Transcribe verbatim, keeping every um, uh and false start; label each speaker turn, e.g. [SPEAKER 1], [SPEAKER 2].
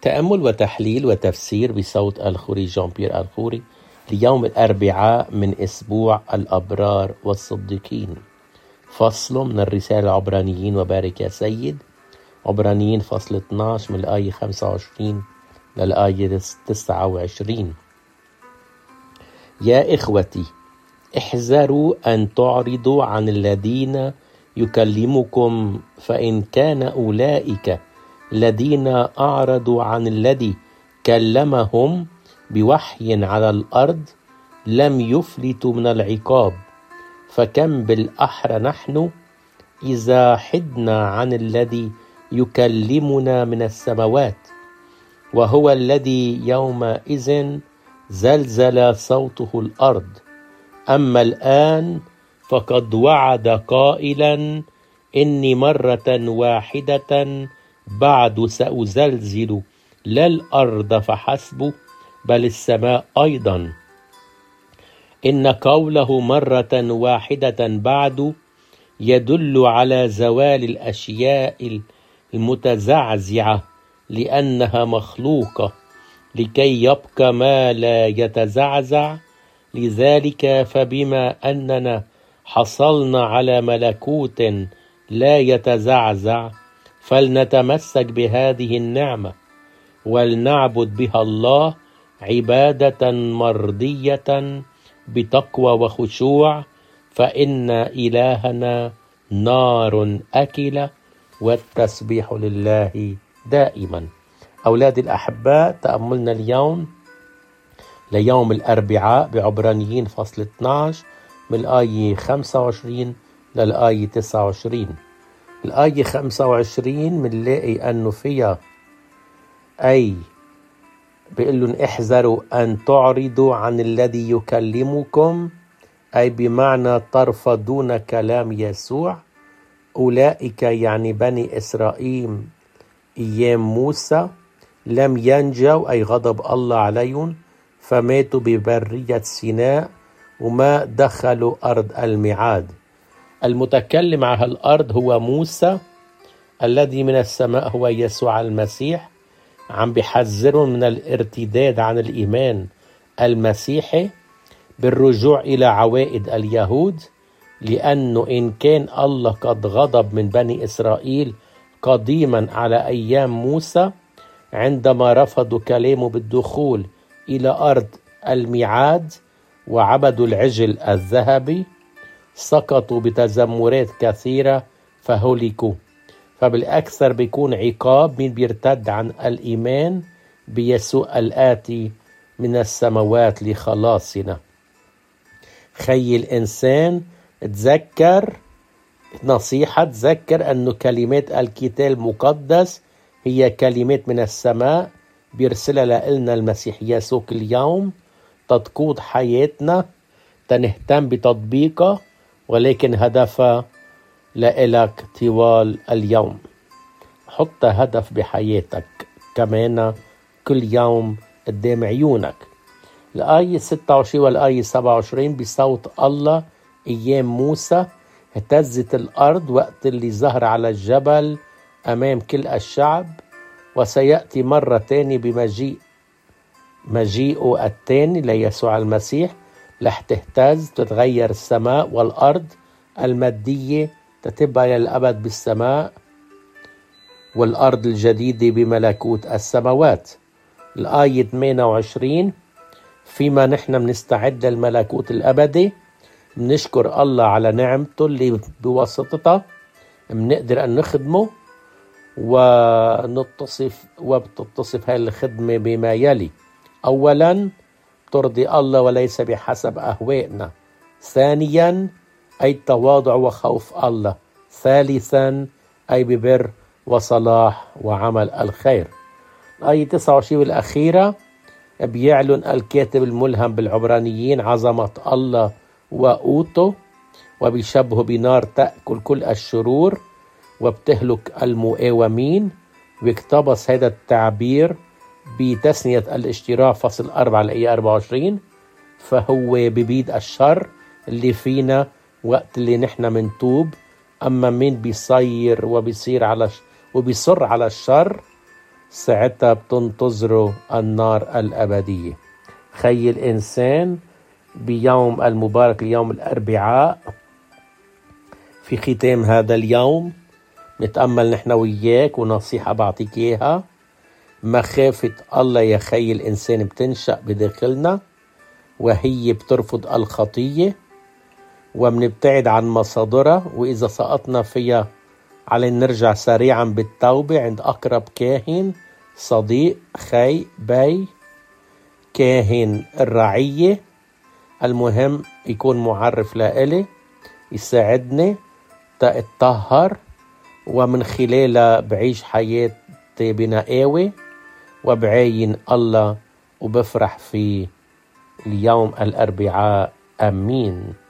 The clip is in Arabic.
[SPEAKER 1] تأمل وتحليل وتفسير بصوت الخوري جان بيير الخوري ليوم الأربعاء من أسبوع الأبرار والصديقين. فصل من الرسالة العبرانيين وبارك يا سيد. عبرانيين فصل اثني عشر من الآية خمسة وعشرين للآية تسعة وعشرين. يا إخوتي، احذروا أن تعرضوا عن الذين يكلمكم، فإن كان أولئك الذين أعرضوا عن الذي كلمهم بوحي على الأرض لم يفلتوا من العقاب، فكم بالأحرى نحن إذا حدنا عن الذي يكلمنا من السماوات، وهو الذي يومئذ زلزل صوته الأرض. أما الآن فقد وعد قائلا: إني مرة واحدة بعد سأزلزل لا الأرض فحسب بل السماء أيضا. إن قوله مرة واحدة بعد يدل على زوال الأشياء المتزعزعة، لأنها مخلوقة لكي يبقى ما لا يتزعزع. لذلك فبما أننا حصلنا على ملكوت لا يتزعزع، فلنتمسك بهذه النعمة ولنعبد بها الله عبادة مرضية بتقوى وخشوع، فإن إلهنا نار أكلة والتسبيح لله دائما. أولادي الأحباء، تأملنا اليوم ليوم الأربعاء بعبرانيين فصل اثني عشر من الآية خمسة وعشرين للآية تسعة وعشرين. الآية خمسة وعشرين منلاقي أنه فيها أي بيقول لهم احذروا أن تعرضوا عن الذي يكلمكم، أي بمعنى ترفضون كلام يسوع. أولئك يعني بني إسرائيل أيام موسى لم ينجوا، أي غضب الله عليهم، فماتوا ببرية سيناء وما دخلوا أرض الميعاد. المتكلم على الأرض هو موسى، الذي من السماء هو يسوع المسيح. عم بيحذرهم من الارتداد عن الإيمان المسيحي بالرجوع إلى عوائد اليهود، لأنه إن كان الله قد غضب من بني إسرائيل قديما على أيام موسى عندما رفضوا كلامه بالدخول إلى أرض الميعاد وعبدوا العجل الذهبي، سقطوا بتذمرات كثيرة فهلكوا. فبالأكثر بيكون عقاب من بيرتد عن الإيمان بيسوع الآتي من السماوات لخلاصنا. خي الإنسان تذكر نصيحة، تذكر أنه كلمات الكتاب المقدس هي كلمات من السماء بيرسلها لنا المسيح يسوع كل يوم تقود حياتنا، تنهتم بتطبيقها، ولكن هدفها لإلك طوال اليوم. حط هدف بحياتك كمان كل يوم قدام عيونك. الآية ستة وعشرين والآية سبعة وعشرين بصوت الله أيام موسى اهتزت الأرض وقت اللي ظهر على الجبل أمام كل الشعب، وسيأتي مرة تاني بمجيء مجيئه التاني ليسوع المسيح، رح تهتز تتغير السماء والأرض المادية تتبع للأبد بالسماء، والأرض الجديدة بملكوت السماوات. الآية ثمانية وعشرين فيما نحن بنستعد للملكوت الأبدي بنشكر الله على نعمته اللي بواسطتها بنقدر أن نخدمه، ونتصف وبتتصف هذه الخدمة بما يلي: أولا ترضي الله وليس بحسب أهوائنا، ثانيا أي تواضع وخوف الله، ثالثا أي ببر وصلاح وعمل الخير. الآية تسعة وعشرين الأخيرة بيعلن الكاتب الملهم بالعبرانيين عظمة الله وقوته، وبيشبه بنار تأكل كل الشرور وبتهلك المقاومين. ويقتبس هذا التعبير بتثنية الاشتراع فصل أربعة الآية أربعة وعشرين، فهو ببيد الشر اللي فينا وقت اللي نحن منتوب. أما من بيصير وبيصير على ش... وبيصر على الشر ساعتها بتنتظره النار الأبدية. خي الإنسان بيوم المبارك اليوم الأربعاء، في ختام هذا اليوم نتأمل نحن وياك، ونصيحة بعطيك إياها: مخافة الله يا خي الإنسان بتنشأ بداخلنا، وهي بترفض الخطية وبنبتعد عن مصادرها، وإذا سقطنا فيها علينا نرجع سريعا بالتوبة عند أقرب كاهن، صديق، خي، بي، كاهن الرعية. المهم يكون معرف لإلي يساعدني تأتطهر، ومن خلالها بعيش حياتي بنقاوة وبعاين الله وبفرح في اليوم الأربعاء. أمين.